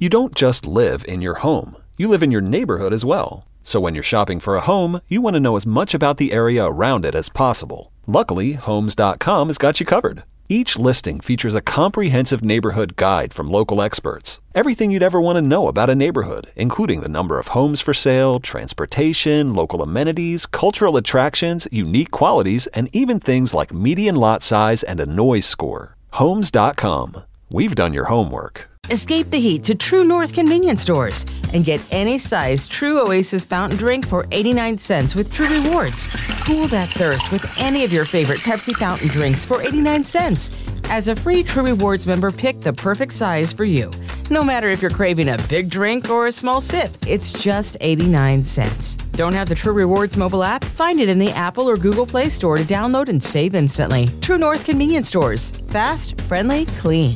You don't just live in your home. You live in your neighborhood as well. So when you're shopping for a home, you want to know as much about the area around it as possible. Luckily, Homes.com has got you covered. Each listing features a comprehensive neighborhood guide from local experts. Everything you'd ever want to know about a neighborhood, including the number of homes for sale, transportation, local amenities, cultural attractions, unique qualities, and even things like median lot size and a noise score. Homes.com. We've done your homework. Escape the heat to True North convenience stores and get any size True Oasis fountain drink for 89 cents with True Rewards. Cool that thirst with any of your favorite Pepsi fountain drinks for 89 cents. As a free True Rewards member, pick the perfect size for you. No matter if you're craving a big drink or a small sip, it's just 89 cents. Don't have the True Rewards mobile app? Find it in the Apple or Google Play Store to download and save instantly. True North convenience stores. Fast, friendly, clean.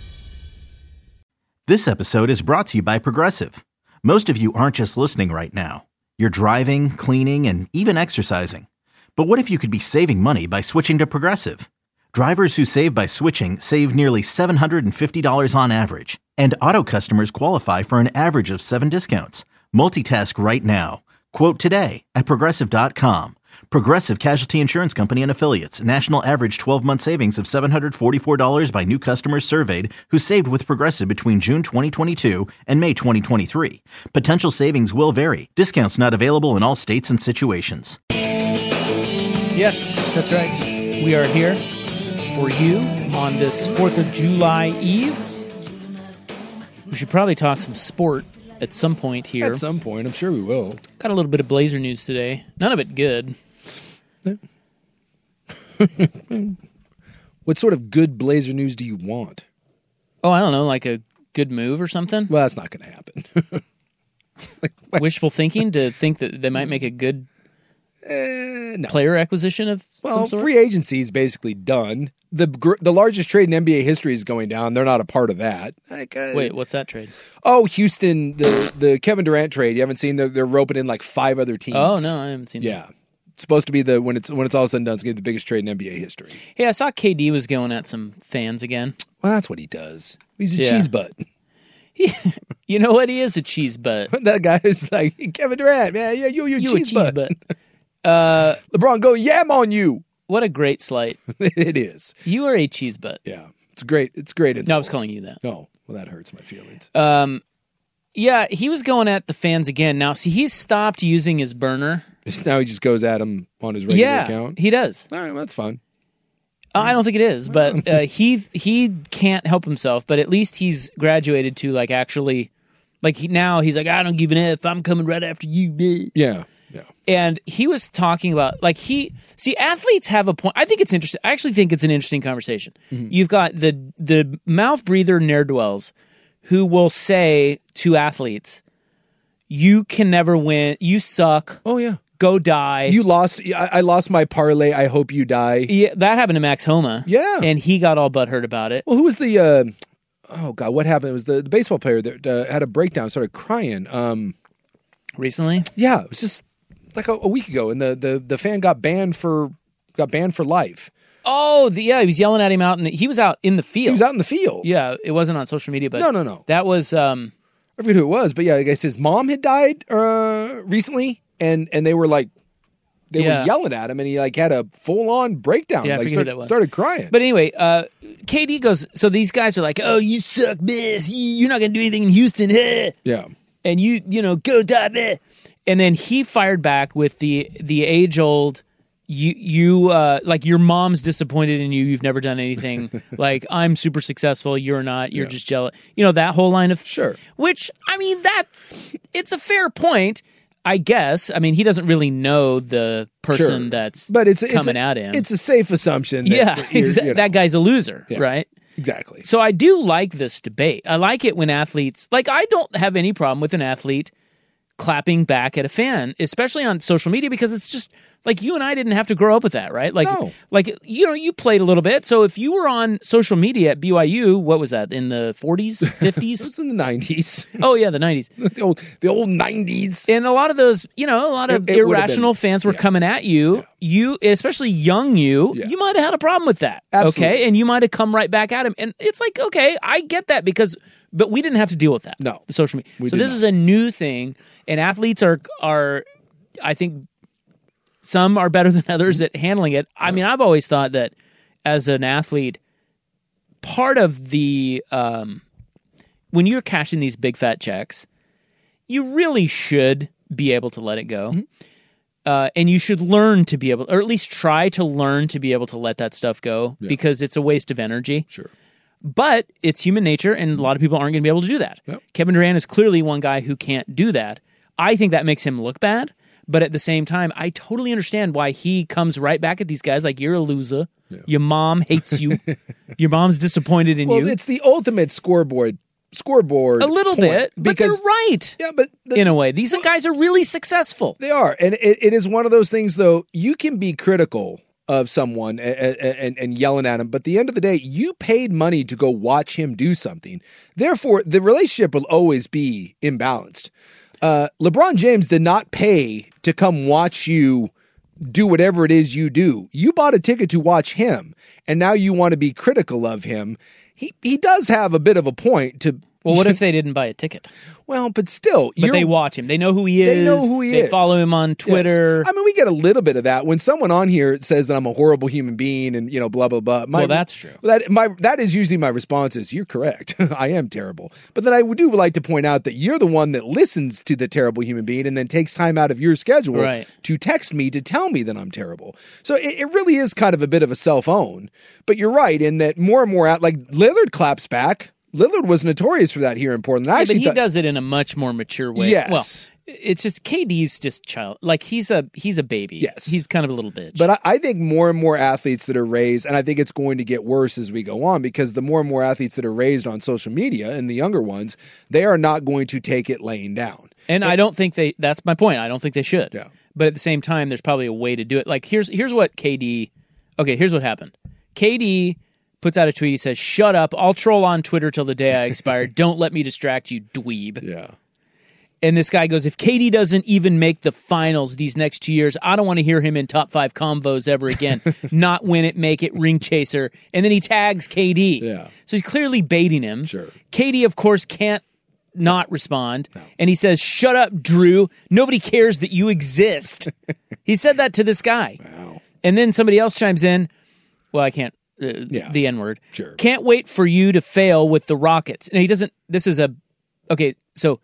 This episode is brought to you by Progressive. Most of you aren't just listening right now. You're driving, cleaning, and even exercising. But what if you could be saving money by switching to Progressive? Drivers who save by switching save nearly $750 on average. And auto customers qualify for an average of 7 discounts. Multitask right now. Quote today at Progressive.com. Progressive Casualty Insurance Company and Affiliates. National average 12-month savings of $744 by new customers surveyed who saved with Progressive between June 2022 and May 2023. Potential savings will vary. Discounts not available in all states and situations. Yes, that's right. We are here for you on this 4th of July Eve. We should probably talk some sport at some point here. At some point, I'm sure we will. Got a little bit of Blazer news today. None of it good. What sort of good Blazer news do you want? Oh, I don't know, like a good move or something? Well, that's not going to happen. Wishful thinking to think that they might make a good no. player acquisition of some sort? Free agency is basically done. The largest trade in NBA history is going down. They're not a part of that. Wait, what's that trade? Oh, Houston, the Kevin Durant trade. You haven't seen? They're roping in like 5 other teams. Oh, no, I haven't seen that. Yeah. It's supposed to be when it's all said and done, it's going to be the biggest trade in NBA history. Hey, I saw KD was going at some fans again. Well, that's what he does. He's a cheese butt. You know what? He is a cheese butt. That guy is like, Kevin Durant, man, yeah, you cheese butt. LeBron, go yam on you. What a great slight. It is. You are a cheese butt. Yeah. It's great. It's great. No, I was calling you that. Oh, well, that hurts my feelings. Yeah, he was going at the fans again. Now, see, he's stopped using his burner. Now he just goes at him on his regular account? He does. All right, well, that's fine. I don't think it is, but he can't help himself, but at least he's graduated to like actually, like now he's like, I don't give an F, I'm coming right after you, bitch. Yeah. And he was talking about, like, athletes have a point. I think it's interesting. I actually think it's an interesting conversation. Mm-hmm. You've got the mouth breather ne'er-do-wells who will say to athletes, you can never win. You suck. Oh, yeah. Go die. You lost. I lost my parlay. I hope you die. Yeah, that happened to Max Homa. Yeah. And he got all butthurt about it. Well, who was the, oh, God, what happened? It was the baseball player that had a breakdown, started crying. Recently? Yeah, it was just like a week ago, and the fan got banned for life. Oh, he was yelling at him out, and he was out in the field. He was out in the field. Yeah, it wasn't on social media, but no. That was I forget who it was, but yeah, I guess his mom had died recently, and they were like were yelling at him, and he like had a full on breakdown. Yeah, like I forget who that was. Started crying. But anyway, KD goes. So these guys are like, "Oh, you suck, miss. You're not gonna do anything in Houston." Yeah, and you go die, bleh. And then he fired back with the age old, you like your mom's disappointed in you. You've never done anything. Like, I'm super successful. You're not. You're just jealous. You know, that whole line of sure. Which, I mean, it's a fair point, I guess. I mean, he doesn't really know the person that's coming at him. It's a safe assumption. That guy's a loser, right? Exactly. So I do like this debate. I like it when athletes, like, I don't have any problem with an athlete clapping back at a fan, especially on social media, because it's just Like you and I didn't have to grow up with that, right? Like, No. like you played a little bit. So if you were on social media at BYU, what was that in the 40s, It 50s? was in the 90s. Oh yeah, the 90s. the old 90s. And a lot of those, a lot of It would've irrational been- fans were yes. coming at you. Yeah. You, especially young you might have had a problem with that. Absolutely. Okay, and you might have come right back at him. And it's like, okay, I get that but we didn't have to deal with that. No. The social media. We So did this not. is a new thing, and athletes are I think some are better than others at handling it. I mean, I've always thought that as an athlete, part of the when you're cashing these big fat checks, you really should be able to let it go. And you should learn to be able, or at least try to learn to be able to let that stuff go because it's a waste of energy. Sure. But it's human nature, and a lot of people aren't going to be able to do that. Yep. Kevin Durant is clearly one guy who can't do that. I think that makes him look bad. But at the same time, I totally understand why he comes right back at these guys like, you're a loser. Yeah. Your mom hates you. Your mom's disappointed in you. Well, it's the ultimate scoreboard a little point, bit, but because they're right. Yeah, but in a way, these guys are really successful. They are, and it is one of those things. Though you can be critical of someone and yelling at him, but at the end of the day, you paid money to go watch him do something. Therefore, the relationship will always be imbalanced. LeBron James did not pay to come watch you do whatever it is you do. You bought a ticket to watch him, and now you want to be critical of him. He does have a bit of a point to. Well, what if they didn't buy a ticket? Well, but still. But they watch him. They know who he is. They know who he is. They follow him on Twitter. Yes. I mean, we get a little bit of that. When someone on here says that I'm a horrible human being and, blah, blah, blah. Well, that's true. That is usually my response is, you're correct. I am terrible. But then I do like to point out that you're the one that listens to the terrible human being and then takes time out of your schedule to text me to tell me that I'm terrible. So it really is kind of a bit of a self-own. But you're right in that more and more like Lillard claps back. Lillard was notorious for that here in Portland. But he does it in a much more mature way. Yes. Well, it's just KD's just child. Like he's a baby. Yes. He's kind of a little bitch. But I think more and more athletes that are raised, and I think it's going to get worse as we go on, because the more and more athletes that are raised on social media and the younger ones, they are not going to take it laying down. And I don't think that's my point. I don't think they should. Yeah. But at the same time, there's probably a way to do it. Like here's what KD. Okay, here's what happened. KD puts out a tweet. He says, "Shut up. I'll troll on Twitter till the day I expire. Don't let me distract you, dweeb." Yeah. And this guy goes, "If KD doesn't even make the finals these next 2 years, I don't want to hear him in top 5 combos ever again. Not win it, make it, ring chaser." And then he tags KD. Yeah. So he's clearly baiting him. Sure. KD, of course, can't not respond. No. And he says, "Shut up, Drew. Nobody cares that you exist." He said that to this guy. Wow. And then somebody else chimes in. Well, I can't. The N-word. Sure. "Can't wait for you to fail with the Rockets." And he doesn't. This is a. Okay, so.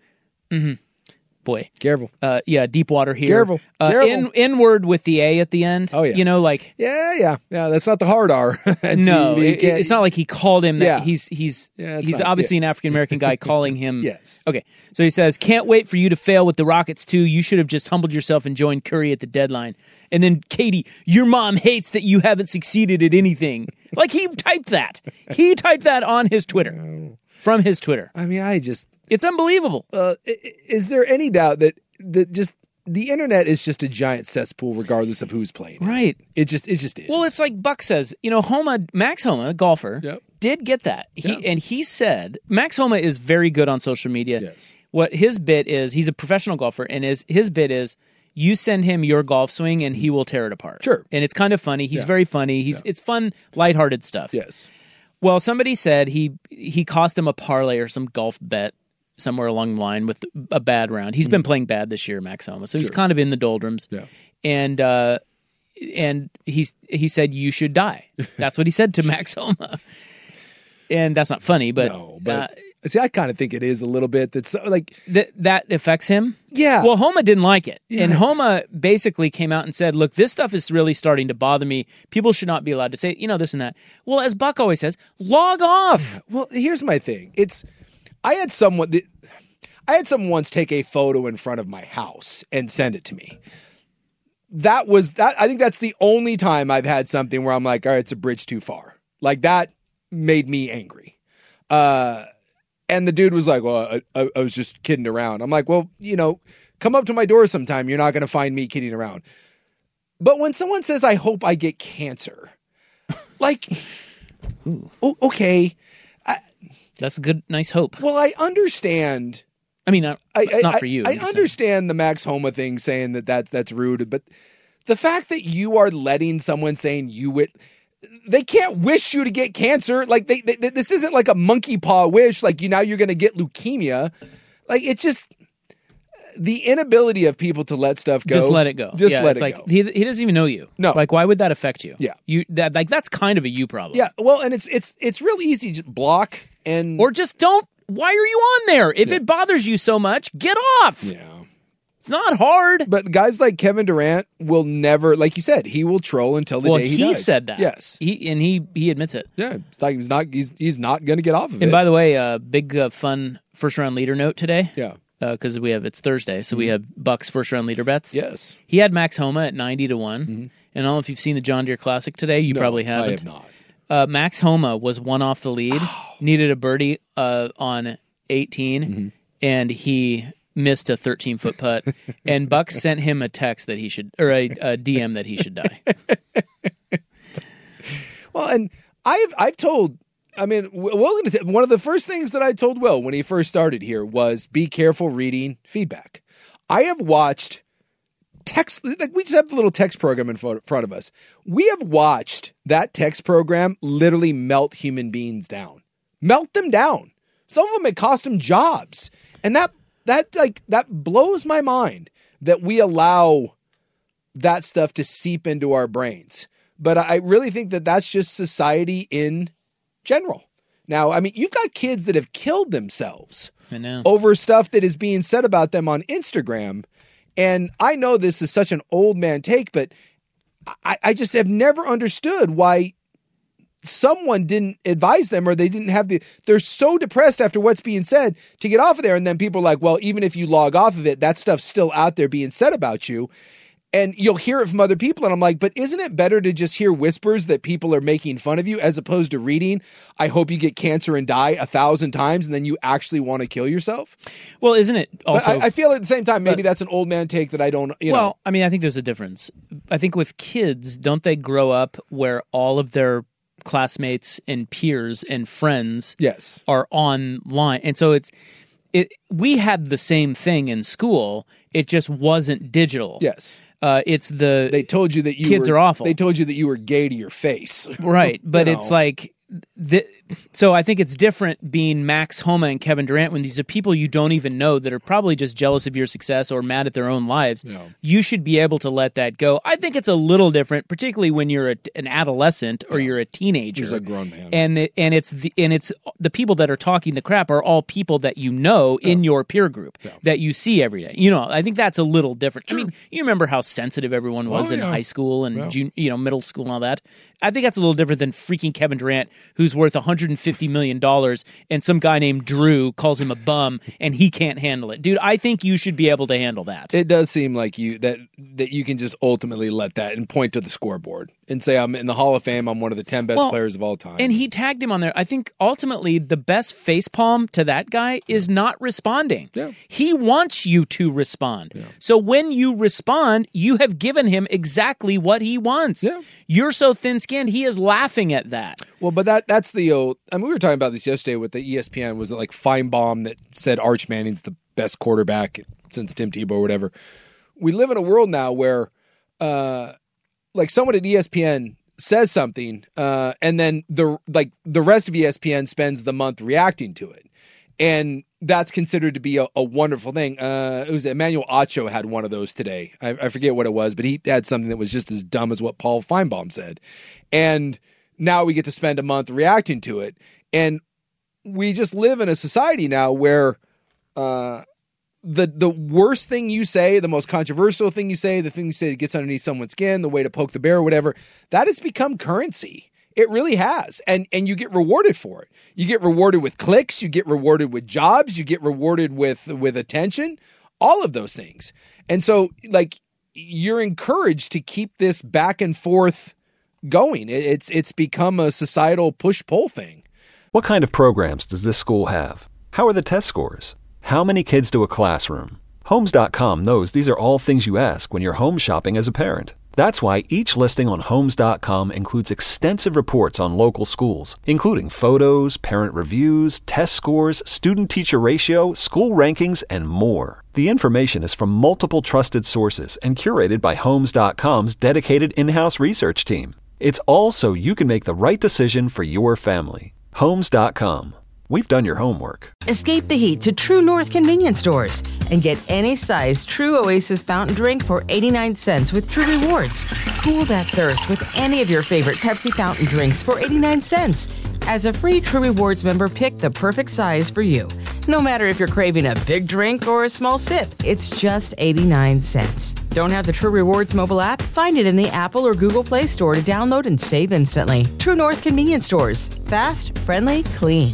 Boy. Careful. Yeah, deep water here. Careful. N-word with the A at the end. Oh, yeah. Like. Yeah. That's not the hard R. No, it's not like he called him that. Yeah. He's obviously an African-American guy calling him. Yes. Okay, so he says, "Can't wait for you to fail with the Rockets too. You should have just humbled yourself and joined Curry at the deadline." And then KD, "Your mom hates that you haven't succeeded at anything." Like he typed that. He typed that on his Twitter. From his Twitter. I mean, It's unbelievable. Is there any doubt that just the internet is just a giant cesspool regardless of who's playing? Right. It just is. Well, it's like Buck says, Max Homa, golfer, did get that. And he said, Max Homa is very good on social media. Yes. What his bit is, he's a professional golfer, and his bit is, you send him your golf swing and he will tear it apart. Sure. And it's kind of funny. He's very funny. It's fun, lighthearted stuff. Yes. Well, somebody said he cost him a parlay or some golf bet somewhere along the line with a bad round. He's been playing bad this year, Max Homa, so he's kind of in the doldrums. Yeah. And he said, "You should die." That's what he said to Max Homa. And that's not funny, but no, but see, I kind of think it is a little bit. That's like that affects him. Yeah. Well, Homa didn't like it, Yeah. and Homa basically came out and said, "Look, this stuff is really starting to bother me. People should not be allowed to say, this and that." Well, as Buck always says, log off. Well, here's my thing. I had someone once take a photo in front of my house and send it to me. I think that's the only time I've had something where I'm like, all right, it's a bridge too far. Like that made me angry. And the dude was like, "Well, I was just kidding around." I'm like, "Well, come up to my door sometime. You're not going to find me kidding around." But when someone says, I hope I get cancer, like, okay. That's a good, nice hope. Well, I understand. I mean, not for you. I understand the Max Homa thing saying that's rude, but the fact that you are letting someone saying they can't wish you to get cancer. Like this isn't like a monkey paw wish. Like you're going to get leukemia. Like it's just the inability of people to let stuff go. Just let it go. Just let it like, go. He doesn't even know you. No. Like why would that affect you? Yeah. That's kind of a you problem. Yeah. Well, and it's real easy to block or just don't. Why are you on there? If it bothers you so much, get off. Yeah. It's not hard. But guys like Kevin Durant will never, like you said, he will troll until the day he dies. He said that. Yes. He admits it. Yeah. It's like he's not going to get off of it. And by the way, big fun first round leader note today. Yeah. Because it's Thursday, so we have Bucks first round leader bets. Yes. He had Max Homa at 90-1. Mm-hmm. And I don't know if you've seen the John Deere Classic today. You probably haven't. I have not. Max Homa was one off the lead, needed a birdie on 18, and he missed a 13-foot putt. And Buck sent him a text that he should, or a DM that he should die. Well, and I've told. I mean, one of the first things that I told Will when he first started here was be careful reading feedback. I have watched text, like we just have the little text program in front of us. We have watched that text program literally melt human beings down. Melt them down. Some of them, it cost them jobs. And that blows my mind that we allow that stuff to seep into our brains. But I really think that that's just society in general. Now, I mean, you've got kids that have killed themselves over stuff that is being said about them on Instagram. And I know this is such an old man take, but I just have never understood why someone didn't advise them or they didn't have they're so depressed after what's being said to get off of there. And then people are like, well, even if you log off of it, that stuff's still out there being said about you. And you'll hear it from other people. And I'm like, but isn't it better to just hear whispers that people are making fun of you as opposed to reading, I hope you get cancer and die 1,000 times and then you actually want to kill yourself? Well, isn't it also... I feel at the same time, maybe that's an old man take that I don't, know. I mean, I think there's a difference. I think with kids, don't they grow up where all of their classmates and peers and friends are online? And so we had the same thing in school. It just wasn't digital. Yes. They told you that kids are awful. They told you that you were gay to your face. Right. But it's like, so I think it's different being Max Homa and Kevin Durant when these are people you don't even know that are probably just jealous of your success or mad at their own lives. No. You should be able to let that go. I think it's a little different, particularly when you're an adolescent or you're a teenager. You're a grown man. And it's the people that are talking the crap are all people that you know in your peer group that you see every day. I think that's a little different. Sure. I mean, you remember how sensitive everyone was in high school and middle school and all that. I think that's a little different than freaking Kevin Durant, who's worth $150 million, and some guy named Drew calls him a bum, and he can't handle it. Dude, I think you should be able to handle that. It does seem like that you can just ultimately let that and point to the scoreboard and say, I'm in the Hall of Fame, I'm one of the 10 best players of all time. And he tagged him on there. I think ultimately the best facepalm to that guy is not responding. Yeah. He wants you to respond. Yeah. So when you respond, you have given him exactly what he wants. Yeah. You're so thin-skinned, he is laughing at that. Well, but that's the old... I mean, we were talking about this yesterday with the ESPN. Was it like Feinbaum that said Arch Manning's the best quarterback since Tim Tebow or whatever? We live in a world now where, like, someone at ESPN says something, and then the rest of ESPN spends the month reacting to it, and that's considered to be a wonderful thing. It was Emmanuel Acho had one of those today. I forget what it was, but he had something that was just as dumb as what Paul Feinbaum said, and now we get to spend a month reacting to it. And we just live in a society now where the worst thing you say, the most controversial thing you say, the thing you say that gets underneath someone's skin, the way to poke the bear or whatever, that has become currency. It really has. And you get rewarded for it. You get rewarded with clicks. You get rewarded with jobs. You get rewarded with attention, all of those things. And so, like, you're encouraged to keep this back and forth going. It's become a societal push-pull thing. What kind of programs does this school have? How are the test scores? How many kids do a classroom? Homes.com knows these are all things you ask when you're home shopping as a parent. That's why each listing on Homes.com includes extensive reports on local schools, including photos, parent reviews, test scores, student-teacher ratio, school rankings, and more. The information is from multiple trusted sources and curated by Homes.com's dedicated in-house research team. It's all so you can make the right decision for your family. Homes.com. We've done your homework. Escape the heat to True North convenience stores and get any size True Oasis fountain drink for 89 cents with True Rewards. Cool that thirst with any of your favorite Pepsi fountain drinks for 89 cents. As a free True Rewards member, pick the perfect size for you. No matter if you're craving a big drink or a small sip, it's just 89 cents. Don't have the True Rewards mobile app? Find it in the Apple or Google Play Store to download and save instantly. True North convenience stores. Fast, friendly, clean.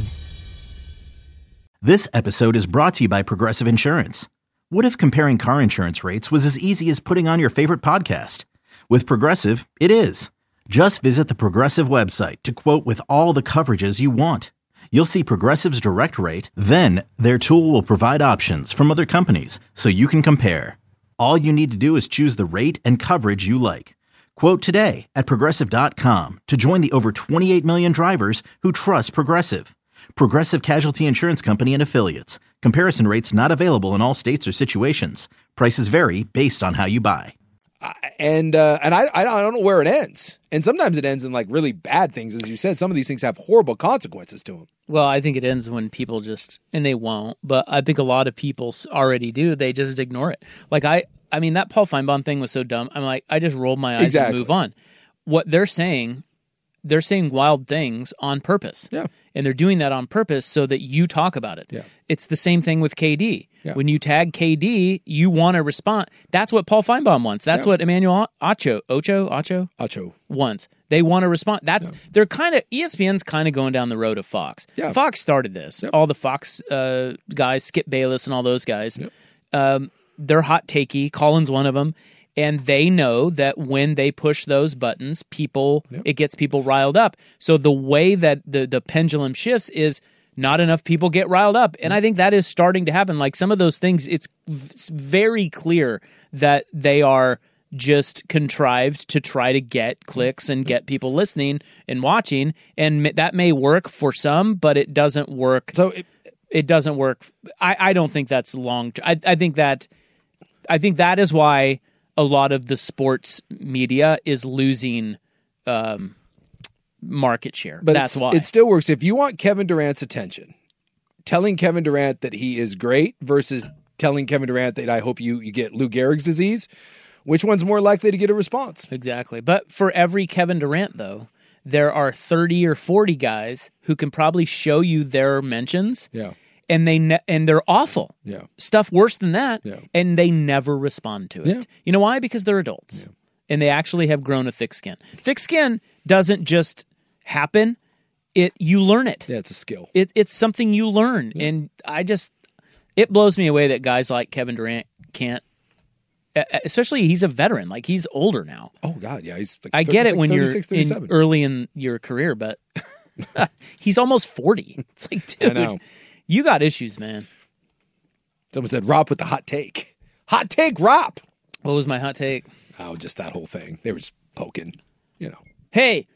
This episode is brought to you by Progressive Insurance. What if comparing car insurance rates was as easy as putting on your favorite podcast? With Progressive, it is. Just visit the Progressive website to quote with all the coverages you want. You'll see Progressive's direct rate, then their tool will provide options from other companies so you can compare. All you need to do is choose the rate and coverage you like. Quote today at Progressive.com to join the over 28 million drivers who trust Progressive. Progressive Casualty Insurance Company and Affiliates. Comparison rates not available in all states or situations. Prices vary based on how you buy. And I don't know where it ends. And sometimes it ends in like really bad things. As you said, some of these things have horrible consequences to them. Well, I think it ends when people just, and they won't, but I think a lot of people already do. They just ignore it. Like I mean, that Paul Feinbaum thing was so dumb. I'm like, I just rolled my eyes and move on. What they're saying wild things on purpose. Yeah. And they're doing that on purpose so that you talk about it. Yeah. It's the same thing with KD. Yeah. When you tag KD, you want to respond. That's what Paul Feinbaum wants. That's what Emmanuel Ocho wants. They want to respond. They're kind of, ESPN's kind of going down the road of Fox. Yeah. Fox started this. Yep. All the Fox guys, Skip Bayless and all those guys, they're hot takey. Colin's one of them. And they know that when they push those buttons, it gets people riled up. So the way that the pendulum shifts is not enough people get riled up. And I think that is starting to happen. Like some of those things, it's very clear that they are just contrived to try to get clicks and get people listening and watching. And that may work for some, but it doesn't work. So it doesn't work. I don't think that's long. I think that is why a lot of the sports media is losing market share. But that's why. It still works. If you want Kevin Durant's attention, telling Kevin Durant that he is great versus telling Kevin Durant that I hope you get Lou Gehrig's disease, which one's more likely to get a response? Exactly. But for every Kevin Durant, though, there are 30 or 40 guys who can probably show you their mentions. Yeah. And they're awful. Yeah. Stuff worse than that. Yeah. And they never respond to it. Yeah. You know why? Because they're adults. Yeah. And they actually have grown a thick skin. Thick skin doesn't just happen. You learn it. Yeah, it's a skill. It's something you learn. Yeah. And it blows me away that guys like Kevin Durant can't, especially he's a veteran. Like he's older now. Oh God, yeah. He's like I get it when you're early in your career, but he's almost 40. It's like, dude, I know. You got issues, man. Someone said, Rob with the hot take. Hot take, Rob. What was my hot take? Oh, just that whole thing. They were just poking, you know. Hey,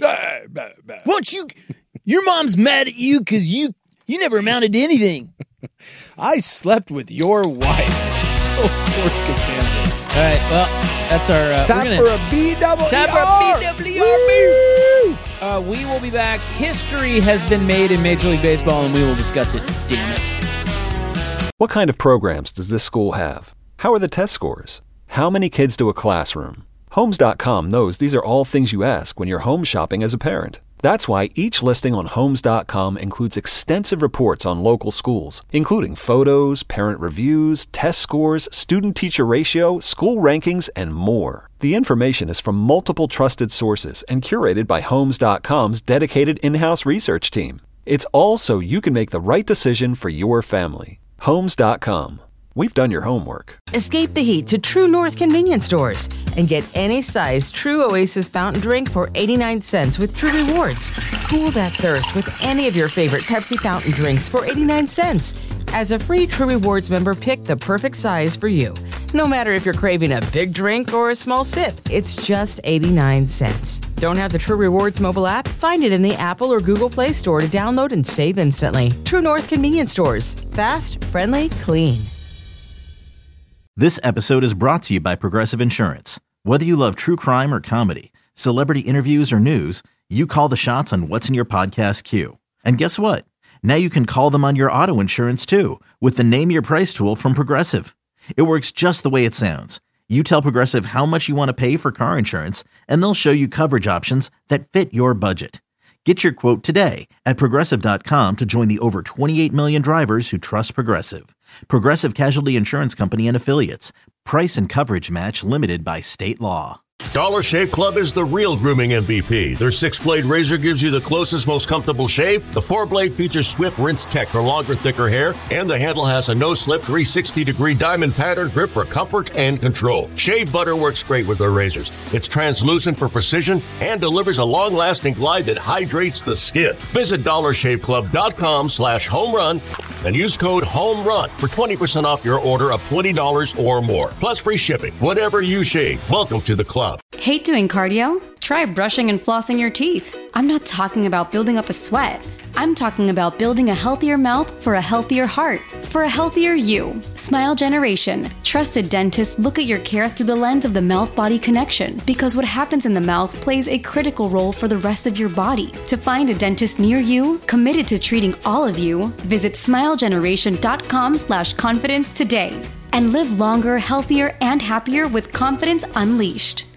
won't you? Your mom's mad at you because you never amounted to anything. I slept with your wife. Oh, George Costanza. All right, well, that's our... Time for a BWR. Time for a BWR. We will be back. History has been made in Major League Baseball, and we will discuss it. Damn it. What kind of programs does this school have? How are the test scores? How many kids do a classroom? Homes.com knows these are all things you ask when you're home shopping as a parent. That's why each listing on Homes.com includes extensive reports on local schools, including photos, parent reviews, test scores, student-teacher ratio, school rankings, and more. The information is from multiple trusted sources and curated by Homes.com's dedicated in-house research team. It's all so you can make the right decision for your family. Homes.com. We've done your homework. Escape the heat to True North convenience stores and get any size True Oasis fountain drink for 89 cents with True Rewards. Cool that thirst with any of your favorite Pepsi fountain drinks for 89 cents. As a free True Rewards member, pick the perfect size for you. No matter if you're craving a big drink or a small sip, it's just 89 cents. Don't have the True Rewards mobile app? Find it in the Apple or Google Play Store to download and save instantly. True North Convenience Stores. Fast, friendly, clean. This episode is brought to you by Progressive Insurance. Whether you love true crime or comedy, celebrity interviews or news, you call the shots on what's in your podcast queue. And guess what? Now you can call them on your auto insurance too with the Name Your Price tool from Progressive. It works just the way it sounds. You tell Progressive how much you want to pay for car insurance, and they'll show you coverage options that fit your budget. Get your quote today at Progressive.com to join the over 28 million drivers who trust Progressive. Progressive Casualty Insurance Company and Affiliates. Price and coverage match limited by state law. Dollar Shave Club is the real grooming MVP. Their 6-blade razor gives you the closest, most comfortable shave. The 4-blade features swift rinse tech for longer, thicker hair, and the handle has a no-slip 360-degree diamond pattern grip for comfort and control. Shave butter works great with their razors. It's translucent for precision and delivers a long-lasting glide that hydrates the skin. Visit DollarShaveClub.com/homerun and use code HOMERUN for 20% off your order of $20 or more. Plus free shipping. Whatever you shave, welcome to the club. Hate doing cardio? Try brushing and flossing your teeth. I'm not talking about building up a sweat. I'm talking about building a healthier mouth for a healthier heart, for a healthier you. Smile Generation. Trusted dentists look at your care through the lens of the mouth-body connection, because what happens in the mouth plays a critical role for the rest of your body. To find a dentist near you, committed to treating all of you, visit smilegeneration.com/confidence today. And live longer, healthier, and happier with confidence unleashed.